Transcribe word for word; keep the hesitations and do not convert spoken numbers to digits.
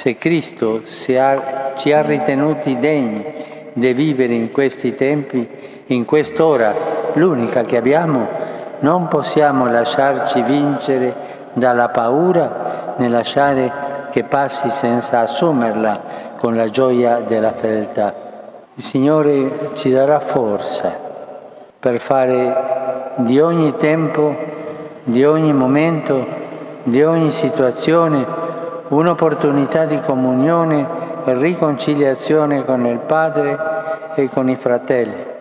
Se Cristo si ha, ci ha ritenuti degni di vivere in questi tempi, in quest'ora, l'unica che abbiamo, non possiamo lasciarci vincere dalla paura né lasciare che passi senza assumerla con la gioia della fedeltà. Il Signore ci darà forza per fare di ogni tempo, di ogni momento, di ogni situazione un'opportunità di comunione e riconciliazione con il Padre e con i fratelli.